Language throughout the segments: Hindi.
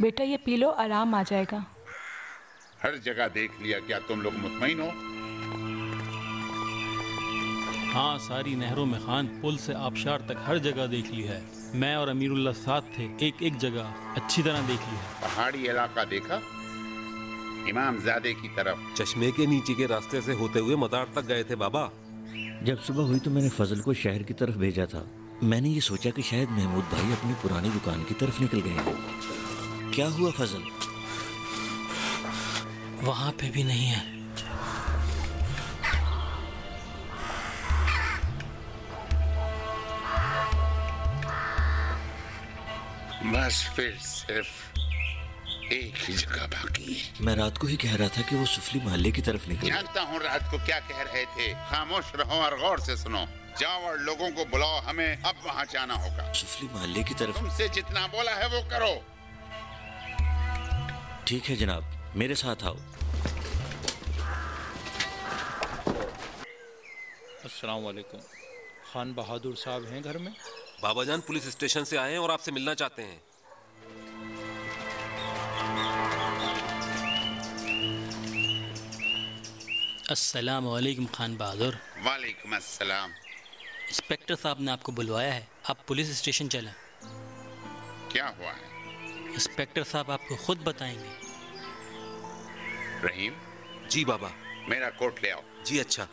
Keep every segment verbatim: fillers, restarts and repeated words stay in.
बेटा ये पी लो, आराम आ जाएगा। हर जगह देख लिया, क्या तुम लोग मुतमईन हो? हाँ, सारी नहरों में खान, पुल से आबशार तक हर जगह देख ली है। मैं और अमीरुल्लाह साथ थे, एक एक जगह अच्छी तरह देख ली है। पहाड़ी इलाका देखा? इमामजादे की तरफ। चश्मे के नीचे के रास्ते से होते हुए मदार तक गए थे बाबा। जब सुबह हुई तो मैंने फजल को शहर की तरफ भेजा था। मैंने ये सोचा कि शायद महमूद भाई अपनी पुरानी दुकान की तरफ निकल गए हैं। क्या हुआ फजल? वहां पे भी नहीं है। बस फिर सिर्फ एक ही जगह बाकी है। मैं रात को ही कह रहा था कि वो सुफली मोहल्ले की तरफ निकल। जानता हूँ रात को क्या कह रहे थे। खामोश रहो और गौर से सुनो। जाओ और लोगों को बुलाओ, हमें अब वहाँ जाना होगा। सुफली मोहल्ले की तरफ? तुमसे जितना बोला है वो करो। ठीक है जनाब, मेरे साथ आओ। अस्सलाम वालेकुम। खान बहादुर साहब हैं घर में? बाबा जान पुलिस स्टेशन से आए हैं और आपसे मिलना चाहते हैं। अस्सलाम वालेकुम खान बहादुर। वालेकुम अस्सलाम। इंस्पेक्टर साहब ने आपको बुलवाया है, आप पुलिस स्टेशन चलें। क्या हुआ है? इंस्पेक्टर साहब आपको खुद बताएंगे। रहीम। जी बाबा। मेरा कोट ले आओ। जी अच्छा।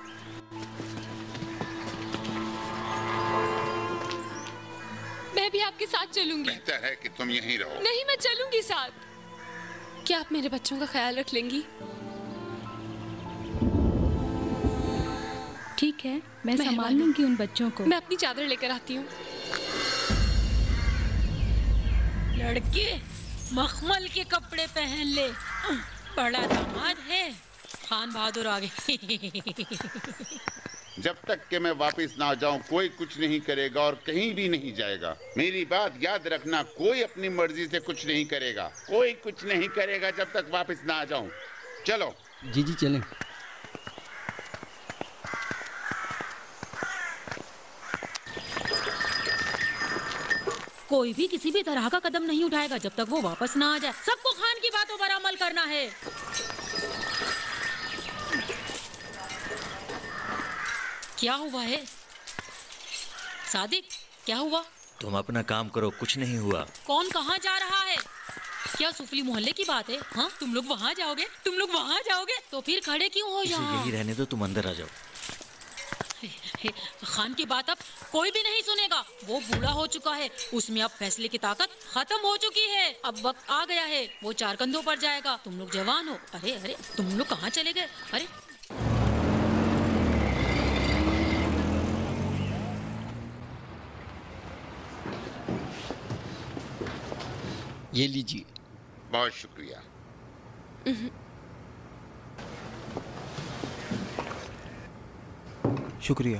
मैं भी आपके साथ चलूंगी। बेहतर है कि तुम यहीं रहो। नहीं, मैं चलूंगी साथ। क्या आप मेरे बच्चों का ख्याल रख लेंगी? ठीक है, मैं संभाल लूंगी उन बच्चों को। मैं अपनी चादर लेकर आती हूँ। लड़के मखमल के कपड़े पहन ले, बड़ा दामाद है। खान बहादुर आ गए। जब तक कि मैं वापस ना जाऊं कोई कुछ नहीं करेगा और कहीं भी नहीं जाएगा। मेरी बात याद रखना, कोई अपनी मर्जी से कुछ नहीं करेगा। कोई कुछ नहीं करेगा जब तक वापस ना आ जाऊं। चलो। जी जी चलें। कोई भी किसी भी तरह का कदम नहीं उठाएगा जब तक वो वापस ना आ जाए। सबको खान की बातों पर अमल करना है। क्या हुआ है सादिक? क्या हुआ? तुम अपना काम करो, कुछ नहीं हुआ। कौन कहाँ जा रहा है? क्या सुफली मोहल्ले की बात है? हाँ, तुम लोग वहाँ जाओगे? तुम लोग वहाँ जाओगे? तो फिर खड़े क्यों हो यहाँ? यही रहने दो, तुम अंदर आ जाओ। खान की बात अब कोई भी नहीं सुनेगा। वो बूढ़ा हो चुका है, उसमें अब फैसले की ताकत खत्म हो चुकी है। अब वक्त आ गया है, वो चार कंधों पर जाएगा। तुम लोग जवान हो। अरे अरे तुम लोग कहाँ चले गए? अरे ये लीजिए। बहुत शुक्रिया। शुक्रिया।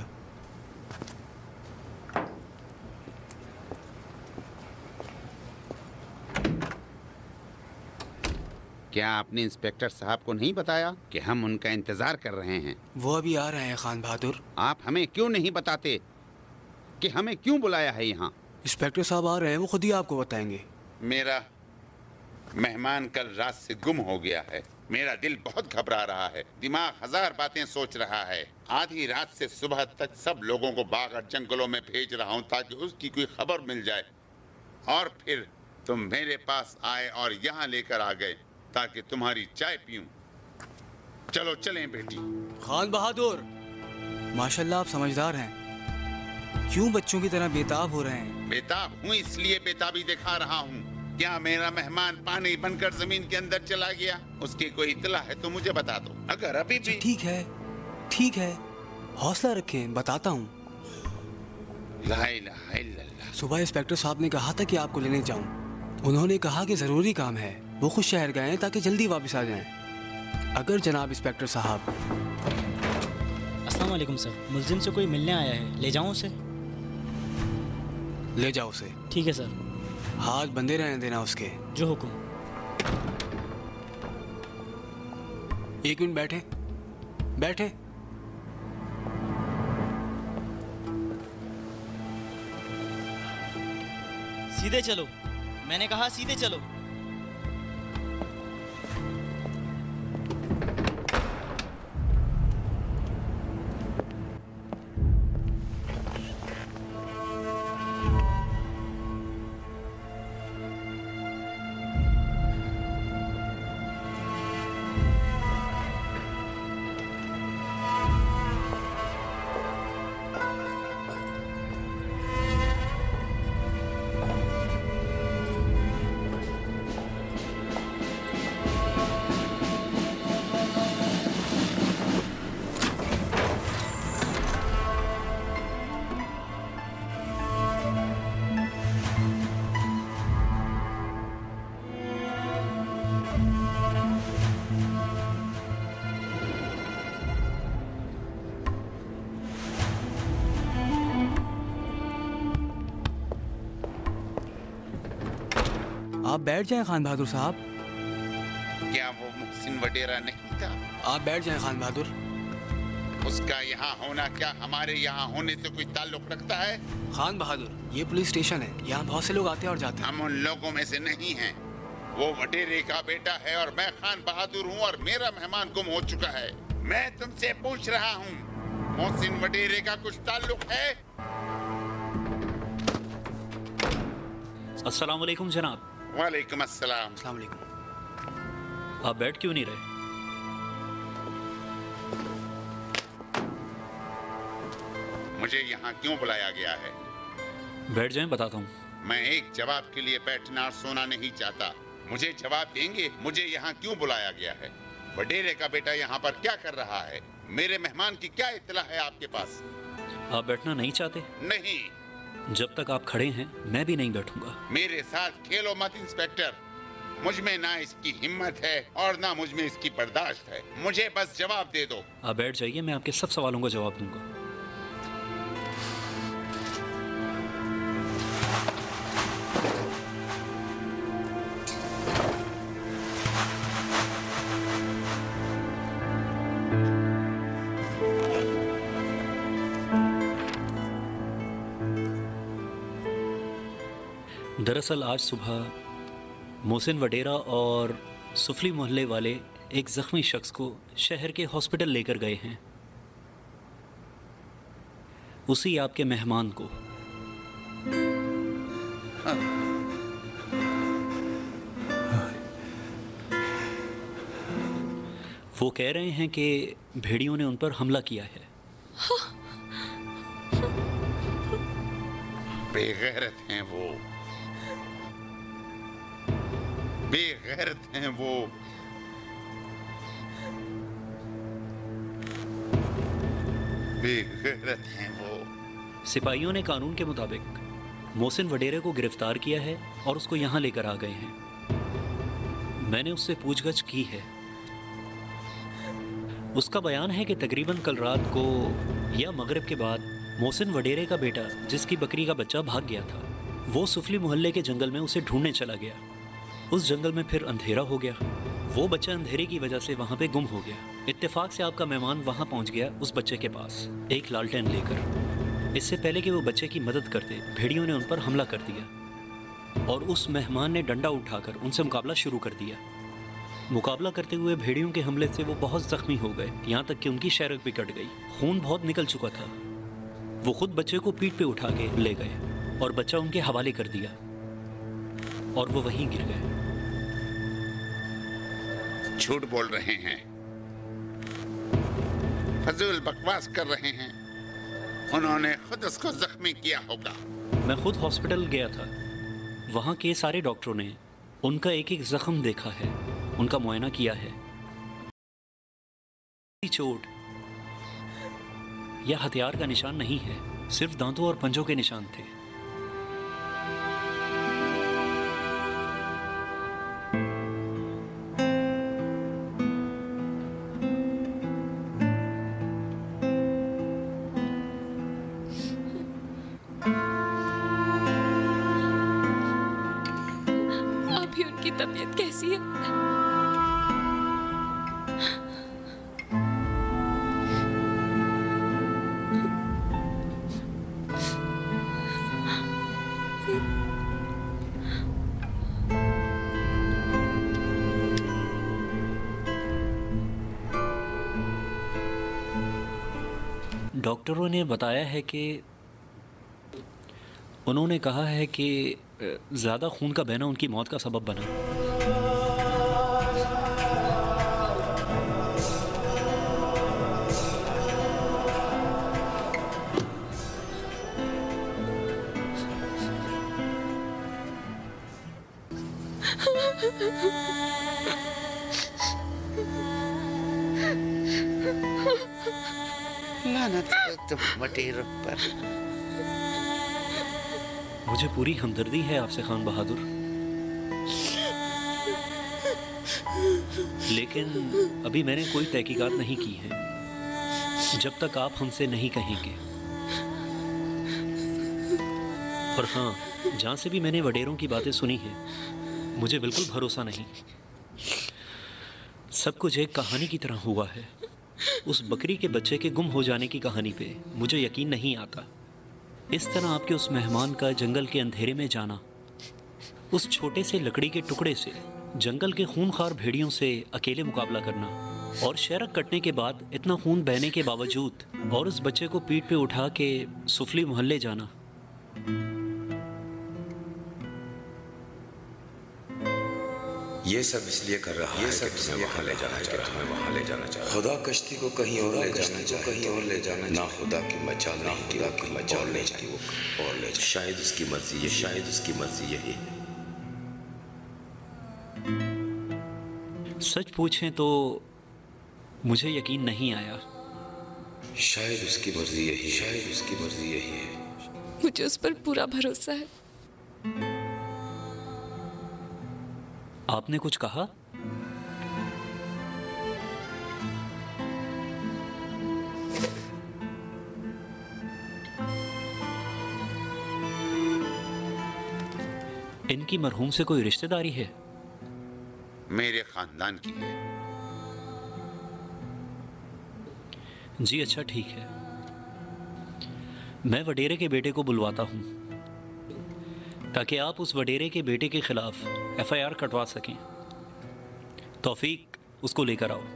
क्या आपने इंस्पेक्टर साहब को नहीं बताया कि हम उनका इंतजार कर रहे हैं? वो अभी आ रहे हैं खान बहादुर। आप हमें क्यों नहीं बताते कि हमें क्यों बुलाया है यहाँ? इंस्पेक्टर साहब आ रहे हैं, वो खुद ही आपको बताएंगे। मेरा मेहमान कल रात से गुम हो गया है। मेरा दिल बहुत घबरा रहा है, दिमाग हजार बातें सोच रहा है। आधी रात से सुबह तक सब लोगों को बाग और जंगलों में भेज रहा हूँ ताकि उसकी कोई खबर मिल जाए। और फिर तुम मेरे पास आए और यहाँ लेकर आ गए ताकि तुम्हारी चाय पीऊं। चलो चलें बेटी। खान बहादुर, माशाल्लाह आप समझदार हैं। क्यों बच्चों की तरह बेताब हो रहे हैं? बेताब हूँ इसलिए बेताबी दिखा रहा हूँ। क्या मेरा मेहमान पानी बनकर जमीन के अंदर चला गया? उसकी कोई इतला है तो मुझे बता दो। अगर अभी भी ठीक है, ठीक है, हौसला रखें, बताता हूँ। ला इलाहा इल्लल्लाह। सुबह इंस्पेक्टर साहब ने कहा था कि आपको लेने जाऊँ। उन्होंने कहा कि जरूरी काम है, वो खुद शहर गए हैं ताकि जल्दी वापस आ जाएं। अगर जनाब इंस्पेक्टर साहब। अस्सलाम वालेकुम सर, मुल्जिम से कोई मिलने आया है, ले जाऊँ उसे? ले जाओ उसे। ठीक है सर। हाथ बंधे रहने देना उसके। जो हुक्म। एक मिनट बैठे बैठे। सीधे चलो, मैंने कहा सीधे चलो। आप बैठ जाएं खान बहादुर साहब। क्या वो मुहसिन वडेरा नहीं था? आप बैठ जाएं खान बहादुर। उसका यहाँ होना क्या हमारे यहाँ होने से कोई ताल्लुक रखता है? खान बहादुर, ये पुलिस स्टेशन है, यहाँ बहुत से लोग आते हैं और जाते हैं। हम उन लोगों में से नहीं हैं। वो वडेरे का बेटा है और मैं खान बहादुर हूँ और मेरा मेहमान गुम हो चुका है। मैं तुमसे पूछ रहा हूँ, मोहसिन वडेरे का कुछ ताल्लुक है? अस्सलाम वालेकुम जनाब। वालेकुम अस्सलाम। अस्सलाम वालेकुम। आप बैठ क्यों नहीं रहे? मुझे यहाँ क्यों बुलाया गया है? बैठ जाएं, बताता हूँ। मैं एक जवाब के लिए बैठना और सोना नहीं चाहता। मुझे जवाब देंगे मुझे यहाँ क्यों बुलाया गया है? वडेरे का बेटा यहाँ पर क्या कर रहा है? मेरे मेहमान की क्या इत्तला है आपके पास? आप बैठना नहीं चाहते? नहीं। जब तक आप खड़े हैं मैं भी नहीं बैठूंगा। मेरे साथ खेलो मत इंस्पेक्टर। मुझ में ना इसकी हिम्मत है और ना मुझ में इसकी बर्दाश्त है। मुझे बस जवाब दे दो। आप बैठ जाइए, मैं आपके सब सवालों का जवाब दूंगा। दरअसल आज सुबह मोहसिन वडेरा और सुफली मोहल्ले वाले एक जख्मी शख्स को शहर के हॉस्पिटल लेकर गए हैं। उसी आपके मेहमान को। वो कह रहे हैं कि भेड़ियों ने उन पर हमला किया है। बेगैरत हैं वो, बेगैरत हैं वो। बेगैरत हैं वो। सिपाहियों ने कानून के मुताबिक मोहसिन वडेरे को गिरफ्तार किया है और उसको यहाँ लेकर आ गए हैं। मैंने उससे पूछगछ की है। उसका बयान है कि तकरीबन कल रात को या मगरिब के बाद मोहसिन वडेरे का बेटा, जिसकी बकरी का बच्चा भाग गया था, वो सुफली मोहल्ले के जंगल में उसे ढूंढने चला गया। उस जंगल में फिर अंधेरा हो गया। वो बच्चा अंधेरे की वजह से वहाँ पे गुम हो गया। इत्तेफाक से आपका मेहमान वहाँ पहुँच गया उस बच्चे के पास एक लालटेन लेकर। इससे पहले कि वो बच्चे की मदद करते, भेड़ियों ने उन पर हमला कर दिया और उस मेहमान ने डंडा उठाकर उनसे मुकाबला शुरू कर दिया। मुकाबला करते हुए भेड़ियों के हमले से वो बहुत जख्मी हो गए, यहाँ तक कि उनकी शरक भी कट गई। खून बहुत निकल चुका था। वो खुद बच्चे को पीठ पे उठा के ले गए और बच्चा उनके हवाले कर दिया और वो वहीं गिर गए। झूठ बोल रहे हैं, फजूल बकवास कर रहे हैं। उन्होंने खुद उसको जख्मी किया होगा। मैं खुद हॉस्पिटल गया था। वहाँ के सारे डॉक्टरों ने उनका एक एक जख्म देखा है, उनका मुआयना किया है। चोट या हथियार का निशान नहीं है, सिर्फ दांतों और पंजों के निशान थे। अभी उनकी तबीयत कैसी है? डॉक्टरों ने बताया है कि उन्होंने कहा है कि ज़्यादा खून का बहना उनकी मौत का सबब बना। लानत है तुम वडेरों पर। मुझे पूरी हमदर्दी है आपसे खान बहादुर, लेकिन अभी मैंने कोई तहकीकात नहीं की है जब तक आप हमसे नहीं कहेंगे। और हाँ, जहाँ से भी मैंने वडेरों की बातें सुनी हैं, मुझे बिल्कुल भरोसा नहीं। सब कुछ एक कहानी की तरह हुआ है। उस बकरी के बच्चे के गुम हो जाने की कहानी पे मुझे यकीन नहीं आता। इस तरह आपके उस मेहमान का जंगल के अंधेरे में जाना, उस छोटे से लकड़ी के टुकड़े से जंगल के खूनखार भेड़ियों से अकेले मुकाबला करना, और शहरक कटने के बाद इतना खून बहने के बावजूद और उस बच्चे को पीठ पे उठा के सुफली मोहल्ले जाना। ये सब इसलिए कर रहा है कि तुम्हें वहाँ ले जाना चाहता है, वहाँ ले जाना चाहता है। खुदा कश्ती को कहीं और ले जाना चाहता, कहीं और ले जाना ना खुदा की मचाल, ना खुदा की मचाल ले जाए वो और ले जाए। शायद उसकी मर्जी ये, शायद उसकी मर्जी यही है। सच पूछें तो मुझे यकीन नहीं आया। शायद उसकी मर्जी यही, शायद उसकी मर्जी यही है। मुझे उस पर पूरा भरोसा है। आपने कुछ कहा? इनकी मरहूम से कोई रिश्तेदारी है? मेरे खानदान की है। जी अच्छा, ठीक है। मैं वडेरे के बेटे को बुलवाता हूं ताकि आप उस वडेरे के बेटे के खिलाफ एफ आई आर कटवा सकें। तौफीक, उसको लेकर आओ।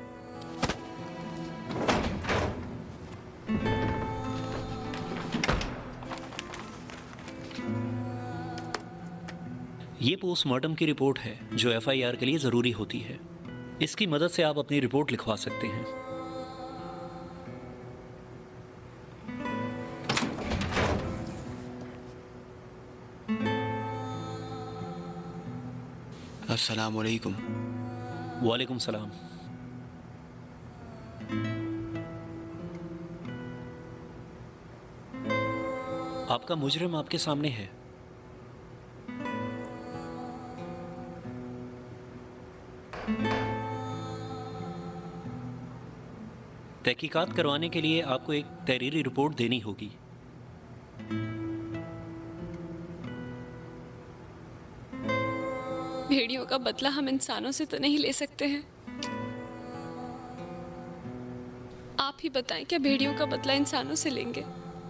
ये पोस्टमार्टम की रिपोर्ट है जो एफ आई आर के लिए ज़रूरी होती है। इसकी मदद से आप अपनी रिपोर्ट लिखवा सकते हैं। अस्सलाम वालेकुम। वालेकुम सलाम। आपका मुजरिम आपके सामने है। तहकीकात करवाने के लिए आपको एक तहरीरी रिपोर्ट देनी होगी। भेड़ियों का बदला हम इंसानों से तो नहीं ले सकते हैं। आप ही बताएं, क्या भेड़ियों का बदला इंसानों से लेंगे?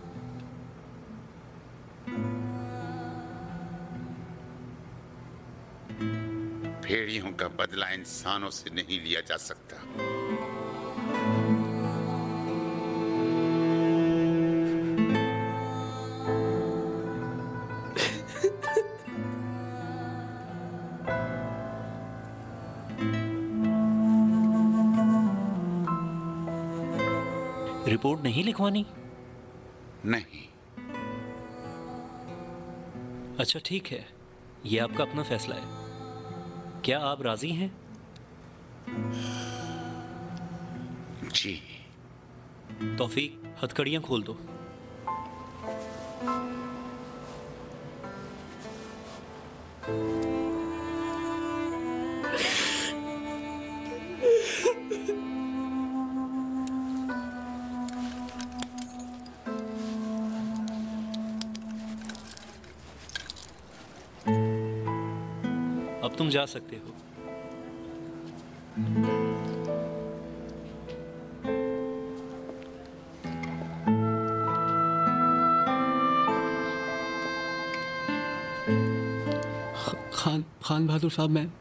भेड़ियों का बदला इंसानों से नहीं लिया जा सकता। रिपोर्ट नहीं लिखवानी? नहीं। अच्छा ठीक है, यह आपका अपना फैसला है। क्या आप राजी हैं? जी। तौफीक, हथकड़ियां खोल दो। अब तुम जा सकते हो। खान खान बहादुर साहब, मैं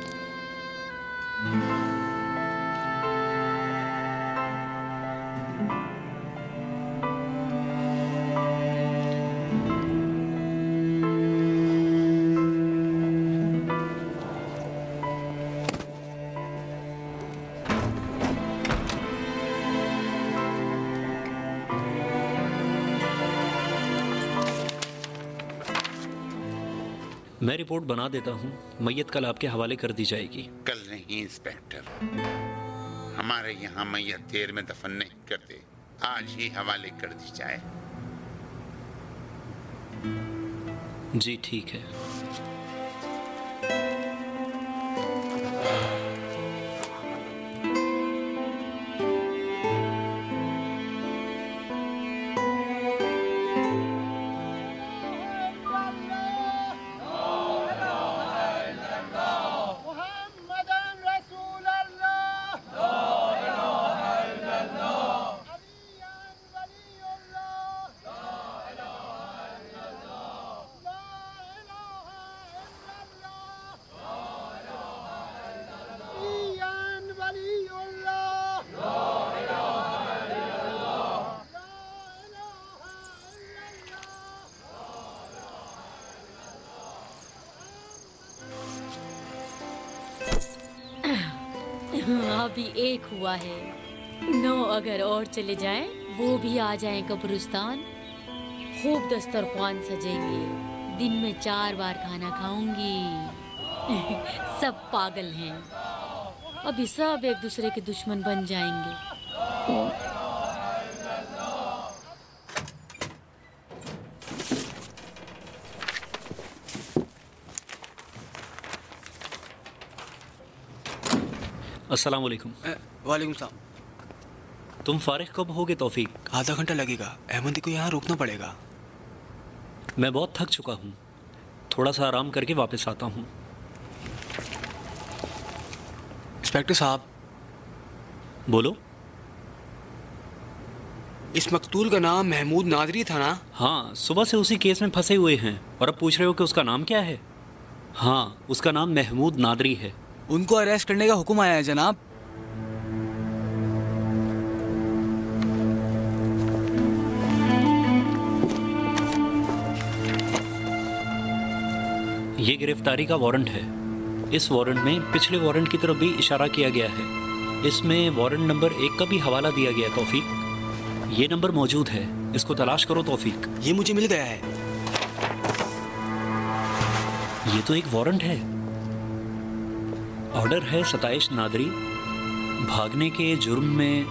मैं रिपोर्ट बना देता हूँ। मैयत कल आपके हवाले कर दी जाएगी। कल नहीं इंस्पेक्टर, हमारे यहाँ मैयत देर में दफन नहीं करते, आज ही हवाले कर दी जाए। जी ठीक है। अभी एक हुआ है, नौ अगर और चले जाएं, वो भी आ जाएं कब्रिस्तान। खूब दस्तरख्वान सजेंगे, दिन में चार बार खाना खाऊंगी। सब पागल हैं, अभी सब एक दूसरे के दुश्मन बन जाएंगे। अस्सलाम वालेकुम। वालेकुम सलाम। तुम फारिग कब होगे तौफीक? आधा घंटा लगेगा, अहमदी को यहाँ रुकना पड़ेगा। मैं बहुत थक चुका हूँ, थोड़ा सा आराम करके वापस आता हूँ। इंस्पेक्टर साहब। बोलो। इस मकतूल का नाम महमूद नादरी था ना? हाँ, सुबह से उसी केस में फंसे हुए हैं और अब पूछ रहे हो कि उसका नाम क्या है? हाँ, उसका नाम महमूद नादरी है। उनको अरेस्ट करने का हुक्म आया है जनाब। ये गिरफ्तारी का वारंट है। इस वारंट में पिछले वारंट की तरफ भी इशारा किया गया है। इसमें वारंट नंबर एक का भी हवाला दिया गया है तौफीक। ये नंबर मौजूद है, इसको तलाश करो तौफीक। ये मुझे मिल गया है। ये तो एक वारंट है। ऑर्डर है सताइश नादरी, भागने के जुर्म में।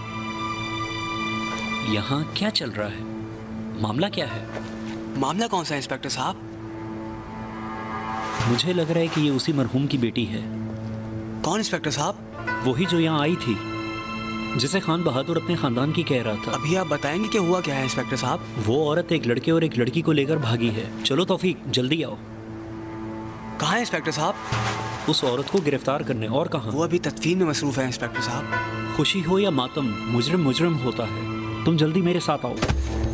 यहाँ क्या चल रहा है? मामला क्या है? मामला कौन सा है इंस्पेक्टर साहब? मुझे लग रहा है कि ये उसी मरहूम की बेटी है। कौन इंस्पेक्टर साहब? वही जो यहाँ आई थी, जिसे खान बहादुर अपने खानदान की कह रहा था। अभी आप बताएंगे कि हुआ क्या है इंस्पेक्टर साहब? वो औरत एक लड़के और एक लड़की को लेकर भागी है। चलो तौफीक, जल्दी आओ। कहाँ है इंस्पेक्टर साहब? उस औरत को गिरफ्तार करने। और कहाँ? वो अभी तदफीन में मसरूफ है इंस्पेक्टर साहब। खुशी हो या मातम, मुजरिम मुजरिम होता है। तुम जल्दी मेरे साथ आओ।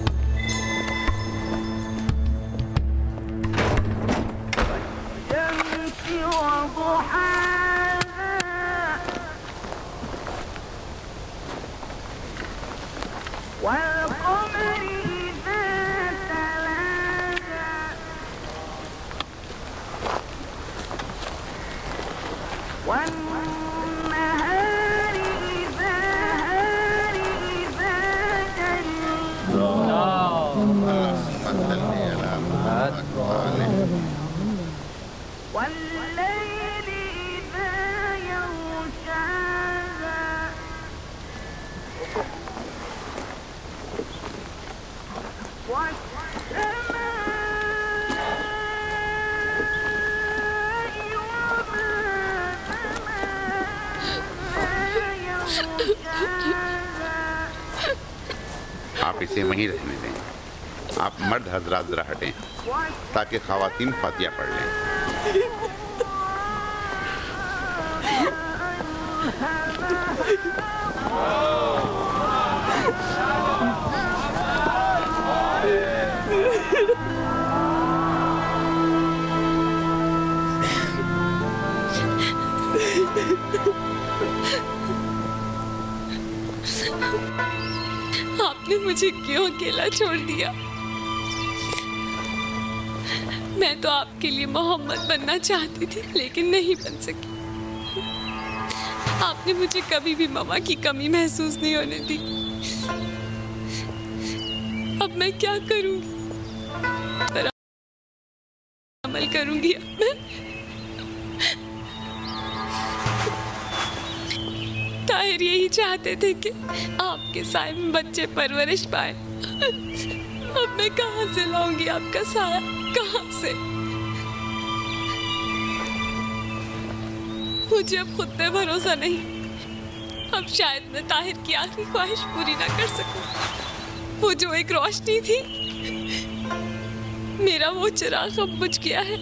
आप इसे वहीं रहने दें। आप मर्द हजरात जरा हटें ताकि खवातीन फातिया पढ़ लें। आपने मुझे क्यों अकेला छोड़ दिया? मैं तो आपके लिए मोहम्मद बनना चाहती थी, लेकिन नहीं बन सकी। आपने मुझे कभी भी ममा की कमी महसूस नहीं होने दी। अब मैं क्या करूंगी? पर अमल करूंगी अब मैं। ताहिर यही चाहते थे कि आपके साए में बच्चे परवरिश पाए। अब मैं कहाँ से लाऊंगी आपका साया? कहाँ से? मुझे अब खुद पे भरोसा नहीं। अब शायद मैं ताहिर की आखिरी ख्वाहिश पूरी ना कर सकूं। वो जो एक रोशनी थी, मेरा वो चिराग अब बुझ गया है।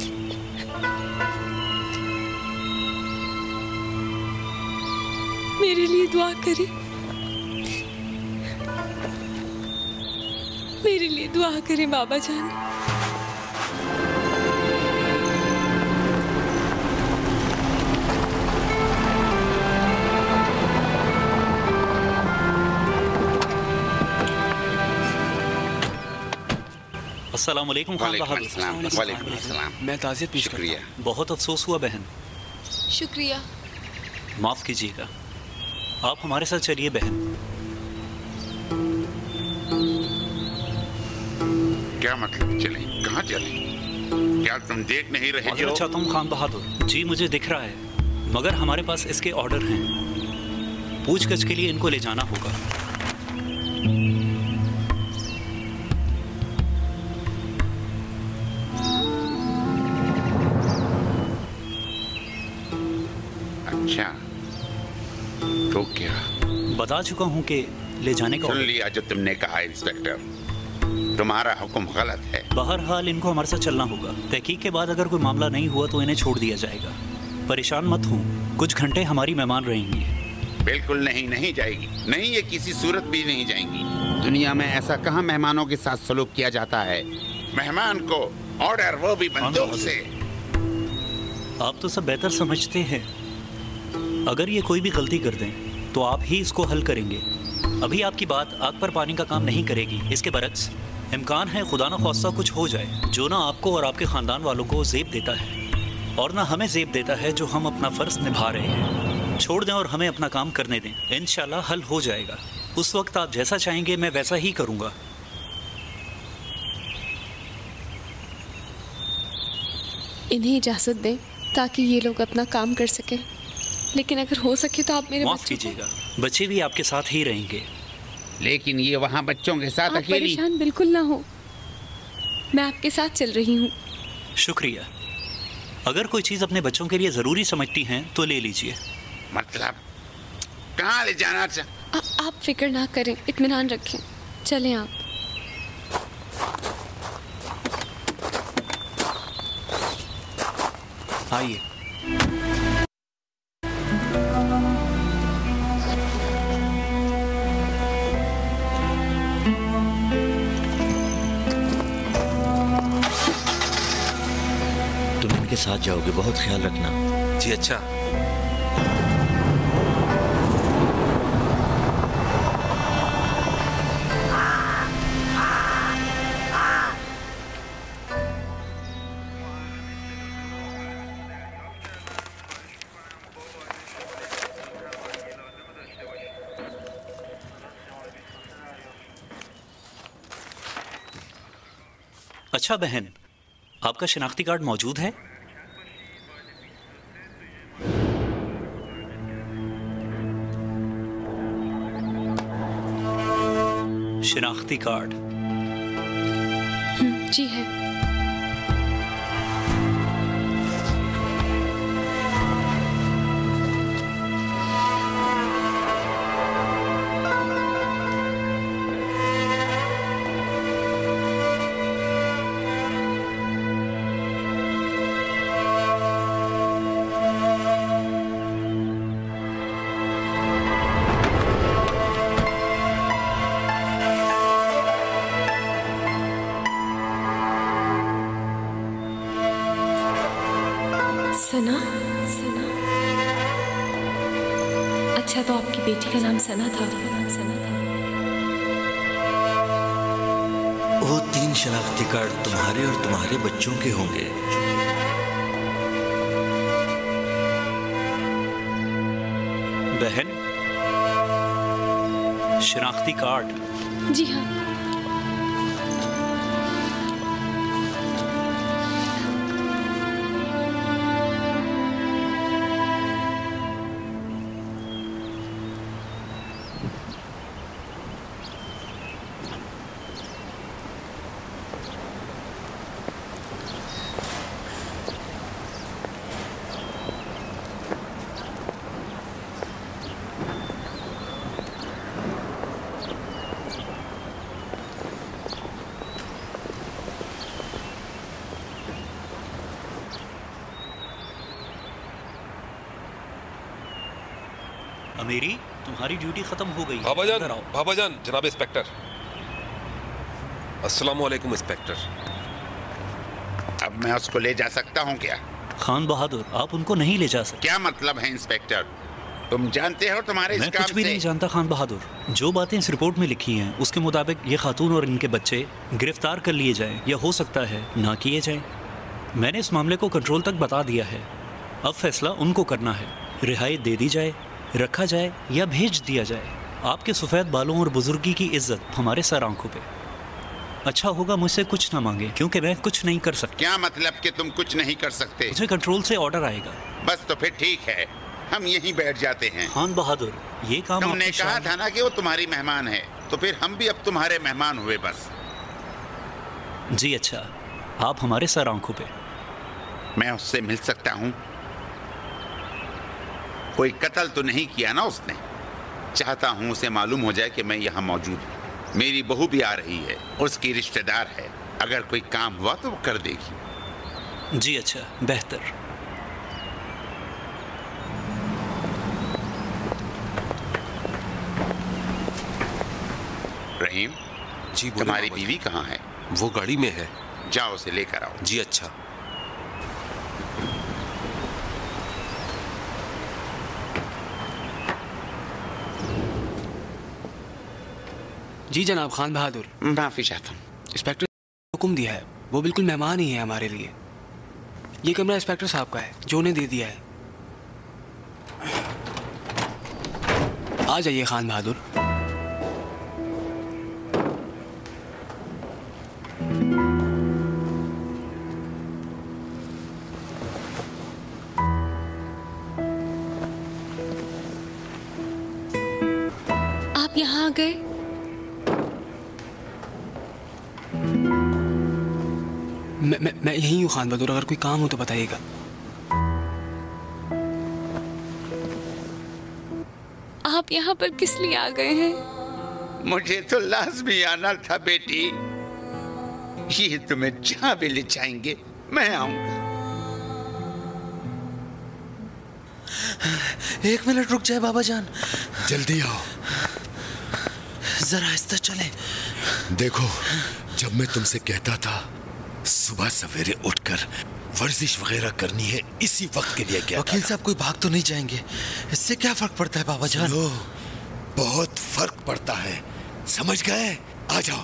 मेरे लिए दुआ करें, मेरे लिए दुआ करें बाबा जान। अस्सलाम वालेकुम खान बहादुर। वालेकुम अस्सलाम। मैं ताज़ियत पेश शुक्रिया। बहुत अफसोस हुआ बहन। शुक्रिया। माफ कीजिएगा, आप हमारे साथ चलिए बहन। क्या मतलब चले? कहाँ चले? क्या तुम देख नहीं रहे माजरत जो? चाहता हूँ खान बहादुर जी, मुझे दिख रहा है, मगर हमारे पास इसके ऑर्डर हैं। पूछगछ के लिए इनको ले जाना होगा। अच्छा, तो क्या? बता चुका हूँ कि ले जाने का सुन ऑर्डर। लिया जो तुमने कहा इंस्पेक्टर, तुम्हारा हुक्म गलत है। बहरहाल इनको हमारे साथ चलना होगा। तहकीक के बाद अगर कोई मामला नहीं हुआ तो इन्हें छोड़ दिया जाएगा। परेशान मत हो, कुछ घंटे हमारी मेहमान रहेंगी। बिल्कुल नहीं, नहीं जाएगी। नहीं, ये किसी सूरत भी नहीं जाएंगी। दुनिया में ऐसा कहाँ मेहमानों के साथ सलूक किया जाता है? मेहमान को ऑर्डर, वो भी बंदूक से। आप तो सब बेहतर समझते हैं। अगर ये कोई भी गलती कर दें तो आप ही इसको हल करेंगे। अभी आपकी बात आग पर पानी का काम नहीं करेगी। इसके बरक्स इम्कान है खुदा न खास्ता कुछ हो जाए जो ना आपको और आपके ख़ानदान वालों को ज़ेब देता है और ना हमें ज़ेब देता है जो हम अपना फ़र्ज़ निभा रहे हैं। छोड़ दें और हमें अपना काम करने दें, इंशाल्लाह हल हो जाएगा। उस वक्त आप जैसा चाहेंगे मैं वैसा ही करूँगा। इन्हें इजाज़त दें ताकि ये लोग अपना काम कर सकें, लेकिन अगर हो सके तो आप मेरे माफ़ बच्चों कीजिएगा, बच्चे भी आपके साथ ही रहेंगे। लेकिन ये वहाँ बच्चों के साथ आप अकेली। परेशान बिल्कुल ना हो, मैं आपके साथ चल रही हूँ। शुक्रिया। अगर कोई चीज़ अपने बच्चों के लिए ज़रूरी समझती हैं तो ले लीजिए। मतलब कहाँ ले जाना चाह? आ, आप फिक्र ना करें, इत्मीनान रखें, चलें आप। आइए। तुम इनके साथ जाओगे, बहुत ख्याल रखना। जी अच्छा। अच्छा बहन, आपका शिनाख्ती कार्ड मौजूद है? शिनाख्ती कार्ड जी है। सना, सना। अच्छा, तो आपकी बेटी का नाम सना था। सना था। वो तीन शनाख्ती कार्ड तुम्हारे और तुम्हारे बच्चों के होंगे। बहन, शिनाख्ती कार्ड। जी हाँ। अमीरी, तुम्हारी ड्यूटी खत्म हो गई है। बाबा जान, इधर आओ। बाबा जान, जनाब इंस्पेक्टर। अस्सलाम वालेकुम इंस्पेक्टर। अब मैं उसको ले जा सकता हूँ क्या? खान बहादुर, आप उनको नहीं ले जा सकते। क्या मतलब है इंस्पेक्टर? तुम जानते हो तुम्हारे मैं इस काम कुछ भी से... नहीं जानता खान बहादुर। जो बातें इस रिपोर्ट में लिखी हैं उसके मुताबिक ये खातून और इनके बच्चे गिरफ्तार कर लिए जाएं या हो सकता है ना किए जाएं। मैंने इस मामले को कंट्रोल तक बता दिया है, अब फैसला उनको करना है। रिहाई दे दी जाए, रखा जाए या भेज दिया जाए, आपके सफ़ेद बालों और बुजुर्गी की इज्जत हमारे सर आंखों पे। अच्छा होगा मुझसे कुछ ना मांगे, क्योंकि मैं कुछ नहीं कर सकता। क्या मतलब कि तुम कुछ नहीं कर सकते? मुझे कंट्रोल से ऑर्डर आएगा। बस तो फिर ठीक है, हम यहीं बैठ जाते हैं। खान बहादुर, ये काम तुमने कहा था ना कि वो तुम्हारी मेहमान है, तो फिर हम भी अब तुम्हारे मेहमान हुए बस। जी अच्छा, आप हमारे सर आंखों पे। मैं उससे मिल सकता हूँ? कोई कत्ल तो नहीं किया ना उसने? चाहता हूँ उसे मालूम हो जाए कि मैं यहाँ मौजूद हूँ। मेरी बहू भी आ रही है, उसकी रिश्तेदार है, अगर कोई काम हुआ तो वो कर देगी। जी अच्छा, बेहतर। रहीम जी, तुम्हारी बीवी कहाँ है? वो गाड़ी में है। जाओ उसे लेकर आओ। जी अच्छा। जी जनाब खान बहादुर। माफी चाहता हूँ। इंस्पेक्टर ने हुक्म दिया है, वो बिल्कुल मेहमान ही है हमारे लिए। ये कमरा इंस्पेक्टर साहब का है, जो ने दे दिया है। आ जाइए खान बहादुर। आप यहाँ आ गए? मैं मैं मैं यहीं हूँ खान बहादुर, अगर कोई काम हो तो बताइएगा। आप यहाँ पर किस लिए आ गए हैं? मुझे तो लाजमी आना था बेटी। ये तुम्हें जहाँ भी ले जाएंगे मैं आऊंगा। एक मिनट रुक जाए बाबा जान। जल्दी आओ। जरा आहिस्ता चले। देखो, जब मैं तुमसे कहता था सुबह सवेरे उठकर वर्जिश वगैरह करनी है, इसी वक्त के लिए क्या? वकील साहब कोई भाग तो नहीं जाएंगे? इससे क्या फर्क पड़ता है बाबा जान? बहुत फर्क पड़ता है, समझ गए? आ जाओ।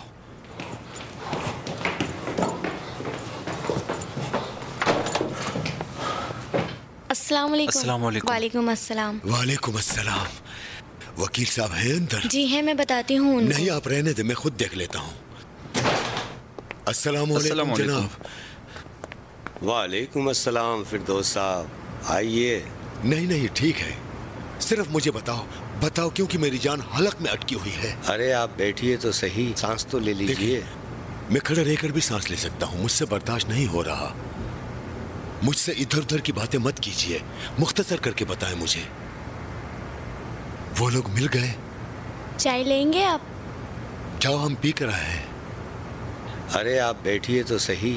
अस्सलाम वालेकुम। अस्सलाम वालेकुम। वालेकुम अस्सलाम। वालेकुम अस्सलाम। वकील साहब हैं अंदर? जी है, मैं बताती हूँ उनको। नहीं, आप रहने दे, मैं खुद देख लेता हूँ। अस्सलाम वालेकुम जनाब। वालेकुम अस्सलाम फिरदौस साहब, आइए। नहीं नहीं ठीक है, सिर्फ मुझे बताओ बताओ क्योंकि मेरी जान हलक में अटकी हुई है। अरे आप बैठिए तो सही, सांस तो ले लीजिए। मैं खड़े रहकर भी सांस ले सकता हूँ, मुझसे बर्दाश्त नहीं हो रहा। मुझसे इधर उधर की बातें मत कीजिए, मुख्तसर करके बताएं मुझे। वो लोग मिल गए? चाय लेंगे आप? जाओ, हम पी कर आए हैं। अरे आप बैठिए तो सही।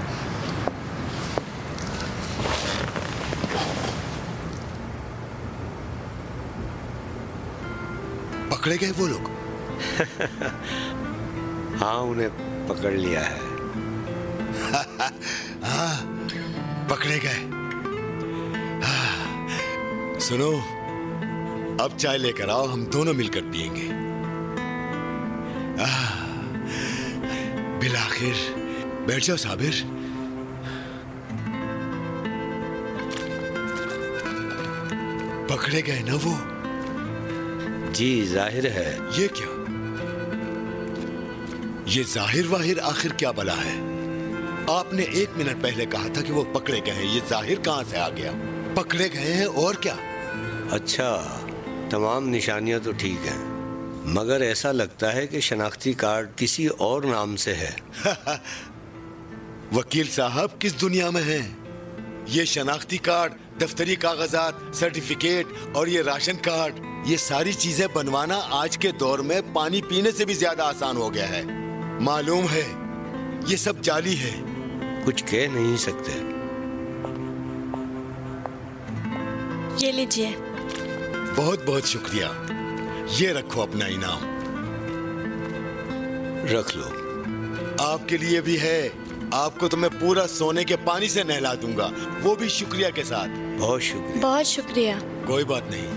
पकड़े गए वो लोग? हाँ, उन्हें पकड़ लिया है। हाँ, पकड़े गए। हाँ, सुनो, अब चाय लेकर आओ, हम दोनों मिलकर पियेंगे। बिलाखिर बैठ जाओ साबिर। पकड़े गए ना वो? जी जाहिर है। ये क्या? ये जाहिर वाहिर आखिर क्या बला है? आपने एक मिनट पहले कहा था कि वो पकड़े गए हैं, ये जाहिर कहां से आ गया? पकड़े गए हैं और क्या? अच्छा, तमाम निशानियां तो ठीक हैं, मगर ऐसा लगता है कि शनाख्ती कार्ड किसी और नाम से है। वकील साहब किस दुनिया में हैं? ये शनाख्ती कार्ड, दफ्तरी कागजात, सर्टिफिकेट और ये राशन कार्ड, ये सारी चीजें बनवाना आज के दौर में पानी पीने से भी ज्यादा आसान हो गया है। मालूम है ये सब जाली है। कुछ कह नहीं सकते। ये लीजिए। बहुत बहुत शुक्रिया। ये रखो अपना इनाम। रख लो। आपके लिए भी है। आपको तो मैं पूरा सोने के पानी से नहला दूंगा, वो भी शुक्रिया के साथ। बहुत शुक्रिया। बहुत शुक्रिया। कोई बात नहीं।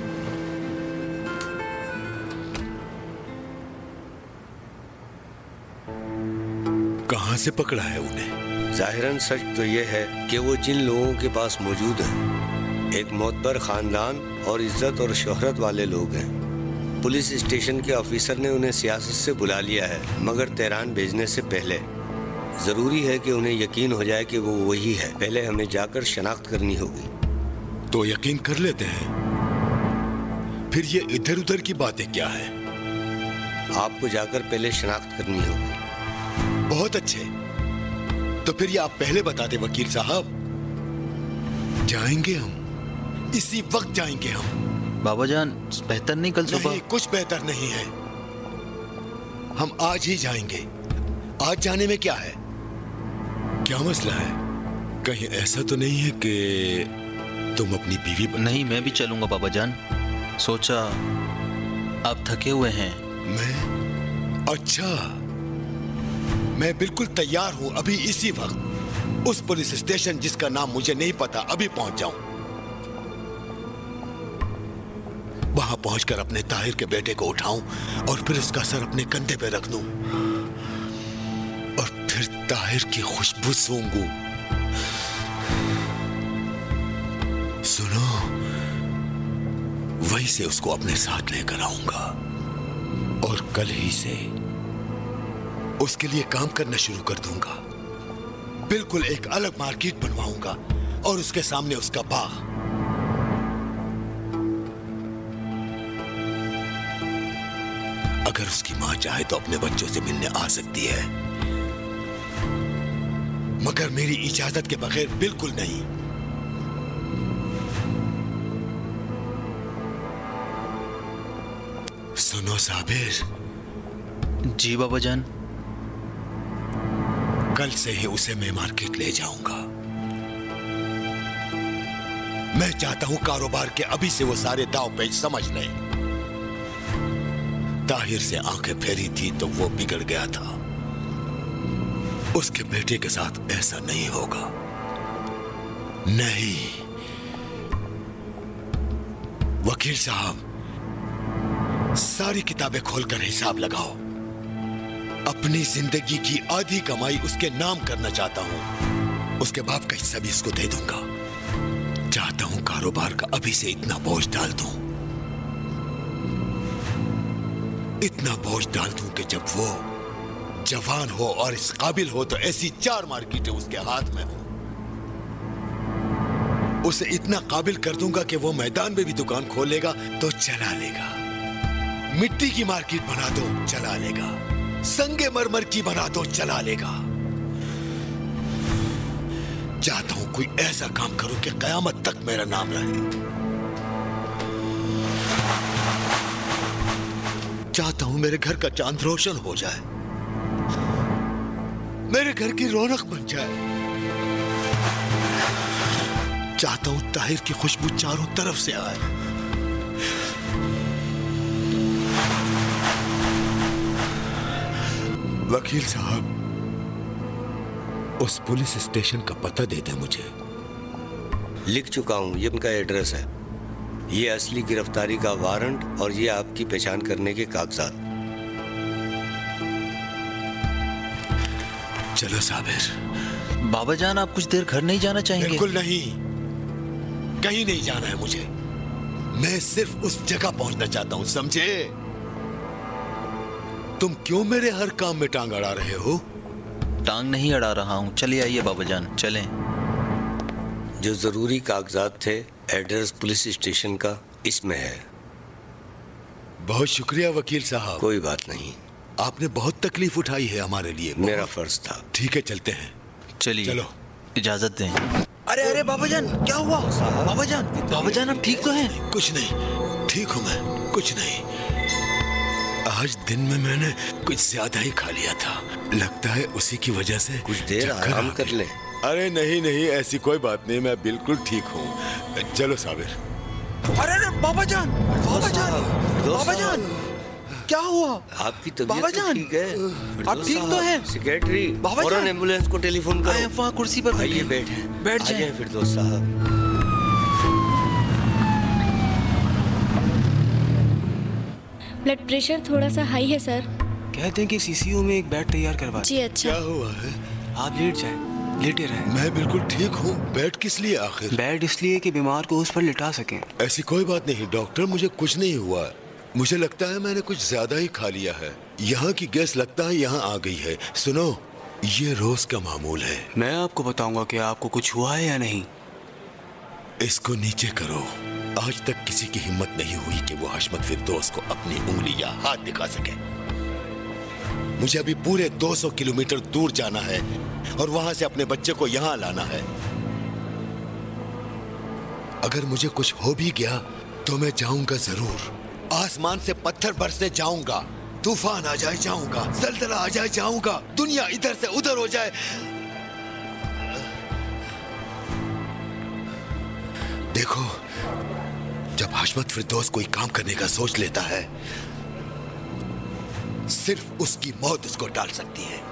कहां से पकड़ा है उन्हें? जाहिरन सच तो यह है कि वो जिन लोगों के पास मौजूद हैं एक मोतबर खानदान और इज्जत और शोहरत वाले लोग हैं। पुलिस स्टेशन के ऑफिसर ने उन्हें सियासत से बुला लिया है, मगर तेहरान भेजने से पहले जरूरी है कि उन्हें यकीन हो जाए कि वो वही है। पहले हमें जाकर शनाख्त करनी होगी। तो यकीन कर लेते हैं। फिर ये इधर उधर की बातें क्या है? आपको जाकर पहले शनाख्त करनी होगी। बहुत अच्छे। तो फिर ये आप पहले बताते वकील साहब। जाएंगे हम, इसी वक्त जाएंगे हम। बाबा जान, बेहतर नहीं कल सुबह? नहीं, कुछ बेहतर नहीं है। हम आज ही जाएंगे। आज जाने में क्या है? क्या मसला है? कहीं ऐसा तो नहीं है कि तुम अपनी बीवी बन... नहीं, मैं भी चलूंगा बाबा जान। सोचा आप थके हुए हैं। मैं? अच्छा, मैं बिल्कुल तैयार हूं। अभी इसी वक्त उस पुलिस स्टेशन जिसका नाम मुझे नहीं पता, अभी पहुंच जाऊं। वहां पहुंचकर अपने ताहिर के बेटे को उठाऊं और फिर उसका सर अपने कंधे पे रख दूं और फिर ताहिर की खुशबू सूंघूं। सुनो, वहीं से उसको अपने साथ लेकर आऊंगा और कल ही से उसके लिए काम करना शुरू कर दूंगा। बिल्कुल एक अलग मार्केट बनवाऊंगा और उसके सामने उसका बाग। अगर उसकी मां चाहे तो अपने बच्चों से मिलने आ सकती है, मगर मेरी इजाजत के बगैर बिल्कुल नहीं। सुनो साबिर। जी बाबा जान। कल से ही उसे मैं मार्केट ले जाऊंगा। मैं चाहता हूं कारोबार के अभी से वो सारे दांव पेच समझ ले। ताहिर से आंखें फेरी थी तो वो बिगड़ गया था। उसके बेटे के साथ ऐसा नहीं होगा। नहीं वकील साहब, सारी किताबें खोलकर हिसाब लगाओ। अपनी जिंदगी की आधी कमाई उसके नाम करना चाहता हूं। उसके बाप का हिस्सा भी उसको दे दूंगा। चाहता हूं कारोबार का अभी से इतना बोझ डाल दूं, इतना बोझ डाल दूं कि जब वो जवान हो और इस काबिल हो तो ऐसी चार मार्केटें उसके हाथ में हो। उसे इतना काबिल कर दूंगा कि वो मैदान में भी दुकान खोलेगा तो चला लेगा। मिट्टी की मार्केट बना दो, चला लेगा। संगे मरमर की बना दो, चला लेगा। चाहता हूं कोई ऐसा काम करूं कि कयामत तक मेरा नाम रहे। चाहता हूं मेरे घर का चांद रोशन हो जाए, मेरे घर की रौनक बन जाए। चाहता हूं ताहिर की खुशबू चारों तरफ से आए। वकील साहब, उस पुलिस स्टेशन का पता दे दे मुझे। लिख चुका हूं, ये उनका एड्रेस है। ये असली गिरफ्तारी का वारंट और ये आपकी पहचान करने के कागजात। चलो साबिर। बाबा जान, आप कुछ देर घर नहीं जाना चाहेंगे? बिल्कुल नहीं, कहीं नहीं जाना है मुझे। मैं सिर्फ उस जगह पहुंचना चाहता हूं, समझे? तुम क्यों मेरे हर काम में टांग अड़ा रहे हो? टांग नहीं अड़ा रहा हूं। चलिए आइए बाबा जान, चलें। जो जरूरी कागजात थे, एड्रेस पुलिस स्टेशन का इसमें है। बहुत शुक्रिया वकील साहब। कोई बात नहीं। आपने बहुत तकलीफ उठाई है हमारे लिए। मेरा फर्ज था। ठीक है, चलते हैं। चलिए, चलो, इजाजत दें। अरे अरे बाबा जान, क्या हुआ? बाबा जान, बाबा जान आप ठीक तो हैं? कुछ नहीं, ठीक हूं मैं, कुछ नहीं। आज दिन में मैंने कुछ ज्यादा ही खा लिया था। लगता है उसी की वजह से कुछ देर आराम कर ले। अरे नहीं नहीं, ऐसी कोई बात नहीं, मैं बिल्कुल ठीक हूँ। चलो साबिर। अरे अरे बाबा जान, बाबा जान, बाबा जान, क्या हुआ? आपकी तबीयत तो ठीक है? आप ठीक तो हैं? सेक्रेटरी, फौरन एम्बुलेंस को टेलीफोन करो। वहाँ कुर्सी पर आइए, बैठे बैठ जाए। फिरदौस साहब। ब्लड प्रेशर थोड़ा सा हाई है सर। कहते हैं कि सीसीयू में एक बेड तैयार करवा। जी अच्छा। क्या हुआ है? आप लेट जाएं। लेटे रहे। मैं बिल्कुल ठीक हूँ। बेड किस लिए आखिर? बेड इसलिए कि बीमार को उस पर लिटा सकें। ऐसी कोई बात नहीं डॉक्टर, मुझे कुछ नहीं हुआ। मुझे लगता है मैंने कुछ ज्यादा ही खा लिया है। यहाँ की गैस लगता है यहाँ आ गई है। सुनो, ये रोज का मामूल है। मैं आपको बताऊंगा कि आपको कुछ हुआ है या नहीं। इसको नीचे करो। आज तक किसी की हिम्मत नहीं हुई कि वो हशमत फिरदौस को अपनी उंगली या हाथ दिखा सके। मुझे अभी पूरे दो सौ किलोमीटर दूर जाना है और वहां से अपने बच्चे को यहां लाना है। अगर मुझे कुछ हो भी गया तो मैं जाऊंगा जरूर। आसमान से पत्थर बरसने जाऊंगा, तूफान आ जाए जाऊंगा, जलजला आ जाए जाऊंगा, दुनिया इधर से उधर हो जाए। देखो, जब हशमत फिरदौस कोई काम करने का सोच लेता है, सिर्फ उसकी मौत उसको टाल सकती है।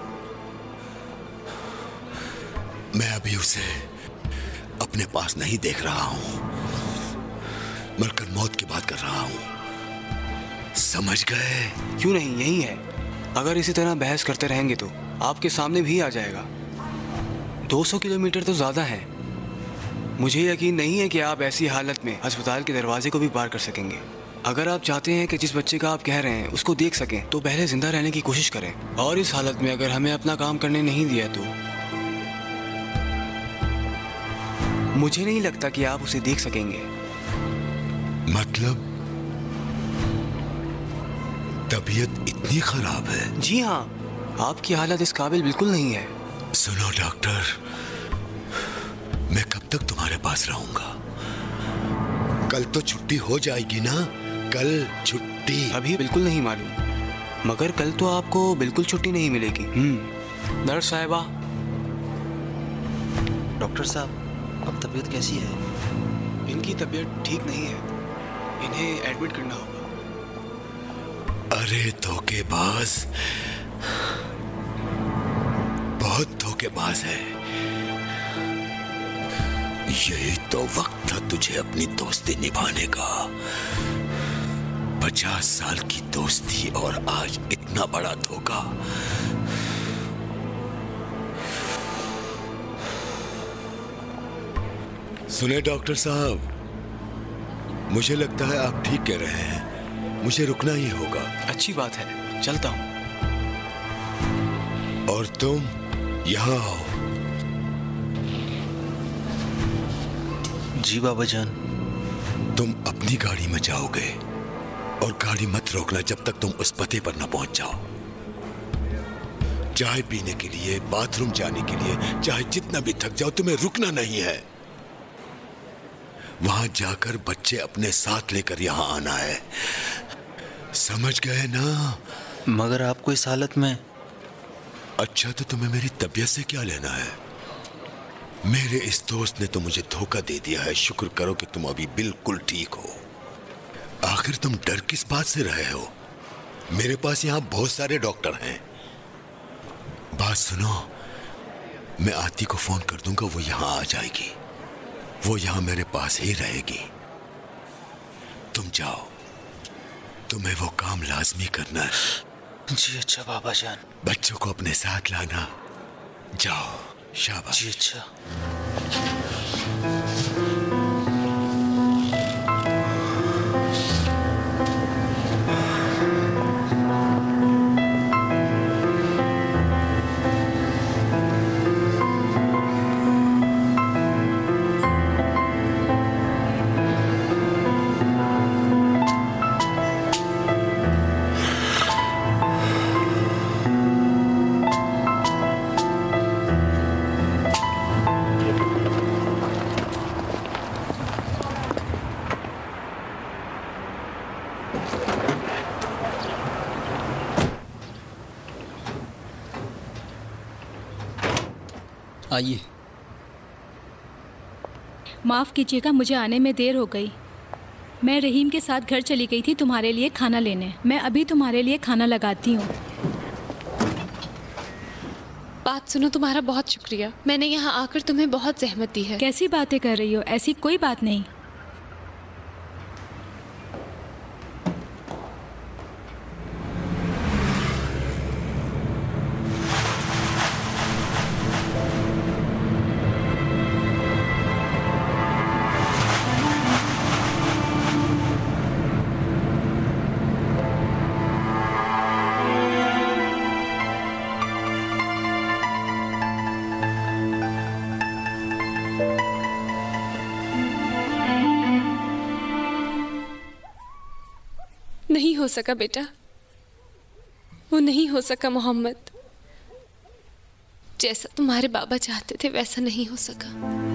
मैं अभी उसे अपने पास नहीं देख रहा हूं, मरकर मौत की बात कर रहा हूं। समझ गए? क्यों नहीं, यही है। अगर इसी तरह बहस करते रहेंगे तो आपके सामने भी आ जाएगा। दो सौ किलोमीटर तो ज्यादा है। मुझे यकीन नहीं है कि आप ऐसी हालत में अस्पताल के दरवाजे को भी पार कर सकेंगे। अगर आप चाहते हैं कि जिस बच्चे का आप कह रहे हैं उसको देख सकें तो पहले जिंदा रहने की कोशिश करें। और इस हालत में अगर हमें अपना काम करने नहीं दिया तो मुझे नहीं लगता कि आप उसे देख सकेंगे। मतलब तबीयत इतनी खराब है? जी हाँ, आपकी हालत इस काबिल बिल्कुल नहीं है। सुनो डॉक्टर, मैं कब तक तुम्हारे पास रहूंगा? कल तो छुट्टी हो जाएगी ना? कल छुट्टी? अभी बिल्कुल नहीं मालूम, मगर कल तो आपको बिल्कुल छुट्टी नहीं मिलेगी। हम्म नर्स साहिबा। डॉक्टर साहब, अब तबीयत कैसी है? इनकी तबीयत ठीक नहीं है, इन्हें एडमिट करना होगा। अरे धोखेबाज, बहुत धोखेबाज है। यही तो वक्त था तुझे अपनी दोस्ती निभाने का। पचास साल की दोस्ती और आज इतना बड़ा धोखा। सुने डॉक्टर साहब, मुझे लगता है आप ठीक कह रहे हैं। मुझे रुकना ही होगा। अच्छी बात है, चलता हूं। और तुम यहाँ आओ। जी बाबा जान। तुम अपनी गाड़ी में जाओगे और गाड़ी मत रोकना जब तक तुम उस पते पर न पहुंच जाओ। चाय पीने के लिए, बाथरूम जाने के लिए, चाहे जितना भी थक जाओ, तुम्हें रुकना नहीं है। वहां जाकर बच्चे अपने साथ लेकर यहां आना है। समझ गए ना? मगर आपको इस हालत में। अच्छा, तो तुम्हें मेरी तबीयत से क्या लेना है? मेरे इस दोस्त ने तो मुझे धोखा दे दिया है। शुक्र करो कि तुम अभी बिल्कुल ठीक हो। आखिर तुम डर किस बात से रहे हो? मेरे पास यहाँ बहुत सारे डॉक्टर हैं। बात सुनो, मैं आती को फोन कर दूंगा, वो यहाँ आ जाएगी। वो यहाँ मेरे पास ही रहेगी। तुम जाओ, तुम्हें वो काम लाजमी करना है। जी अच्छा बाबा जान। बच्चों को अपने साथ लाना। जाओ, शाबाश। जी अच्छा। आइए। माफ़ कीजिएगा, मुझे आने में देर हो गई। मैं रहीम के साथ घर चली गई थी तुम्हारे लिए खाना लेने। मैं अभी तुम्हारे लिए खाना लगाती हूँ। बात सुनो, तुम्हारा बहुत शुक्रिया। मैंने यहाँ आकर तुम्हें बहुत जहमत दी है। कैसी बातें कर रही हो? ऐसी कोई बात नहीं। नहीं हो सका बेटा, वो नहीं हो सका मोहम्मद। जैसा तुम्हारे बाबा चाहते थे वैसा नहीं हो सका।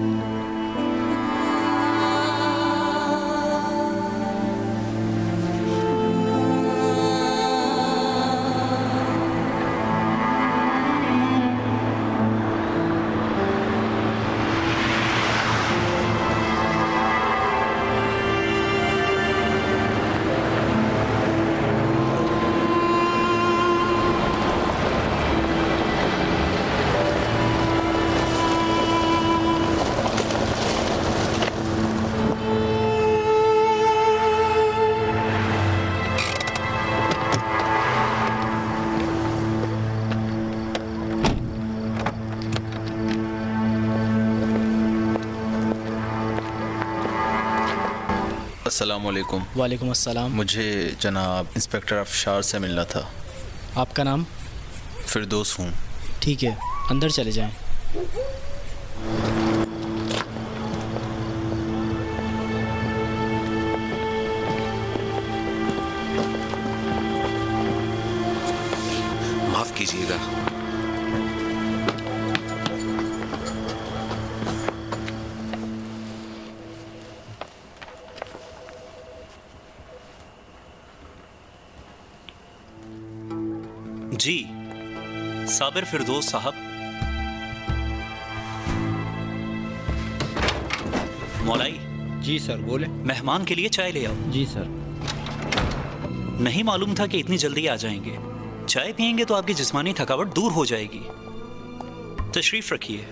अस्सलाम वालेकुम। वालेकुम अस्सलाम। मुझे जनाब इंस्पेक्टर अफशार से मिलना था। आपका नाम? फिरदौस हूँ। ठीक है, अंदर चले जाएं। माफ कीजिएगा। जी, साबिर फिरदौस साहब। मौलाई। जी सर, बोले। मेहमान के लिए चाय ले आओ। जी सर। नहीं मालूम था कि इतनी जल्दी आ जाएंगे। चाय पियेंगे तो आपकी जिस्मानी थकावट दूर हो जाएगी। तशरीफ रखिए।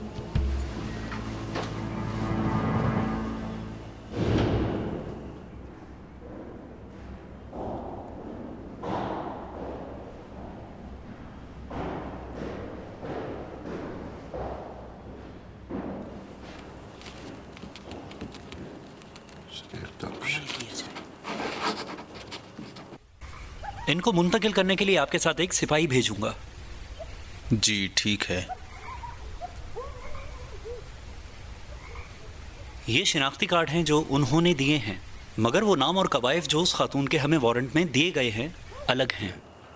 इनको मुंतकिल करने के लिए आपके साथ एक सिपाही भेजूंगा। जी ठीक है। ये शिनाख्ती कार्ड हैं जो उन्होंने दिए हैं, मगर वो नाम और कवायफ जो उस खातून के हमें वारंट में दिए गए हैं अलग हैं।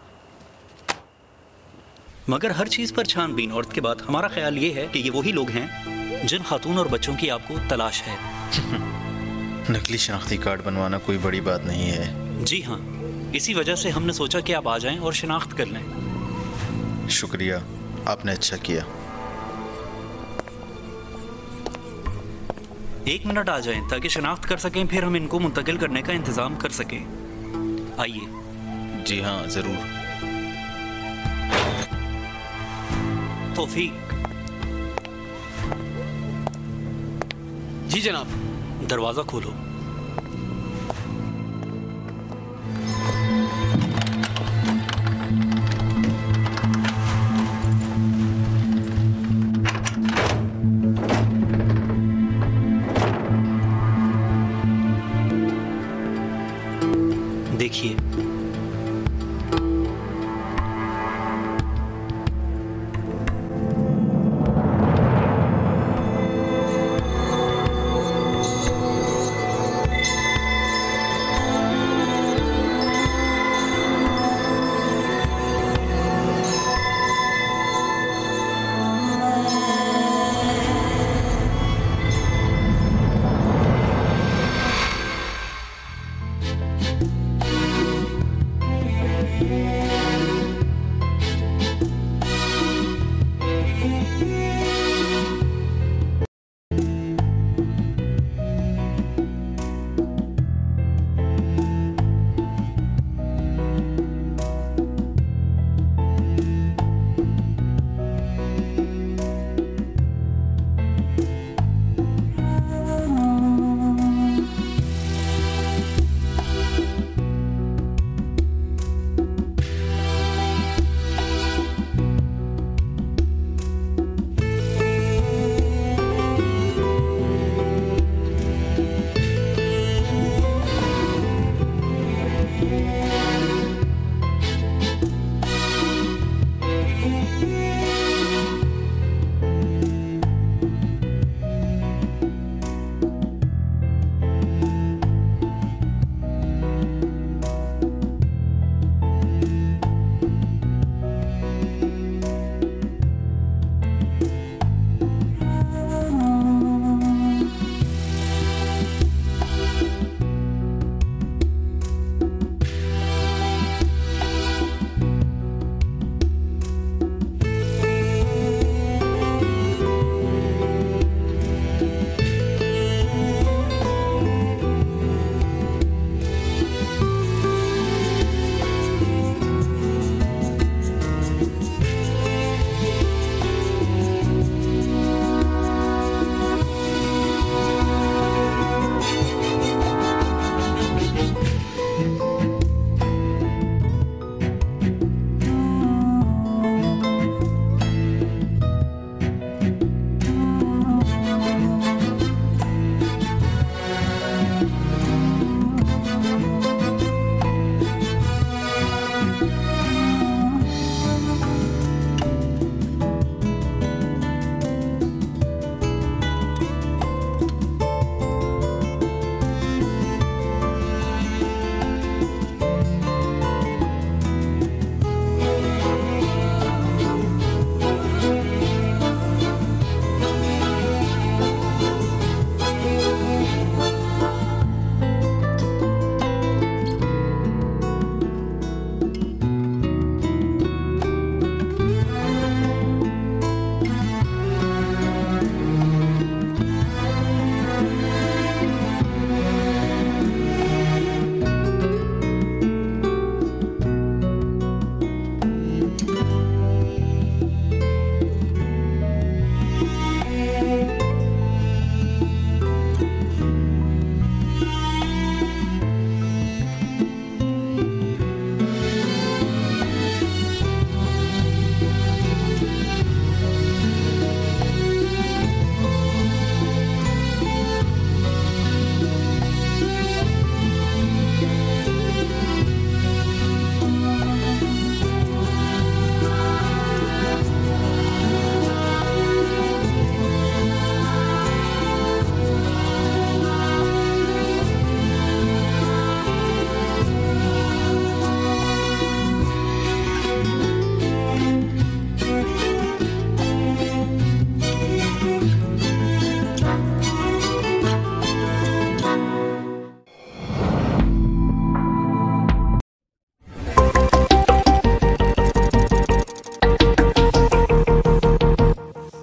मगर हर चीज पर छानबीन और के बाद हमारा ख्याल ये है कि ये वही लोग हैं जिन खातून और बच्चों की आपको तलाश है। नकली शिनाख्ती कार्ड बनवाना कोई बड़ी बात नहीं है। जी हाँ, इसी वजह से हमने सोचा कि आप आ जाएं और शिनाख्त कर लें। शुक्रिया, आपने अच्छा किया। एक मिनट आ जाएं ताकि शिनाख्त कर सकें, फिर हम इनको मुंतकिल करने का इंतजाम कर सकें। आइए। जी हाँ, जरूर। तौफीक। जी जनाब। दरवाजा खोलो। देखिए,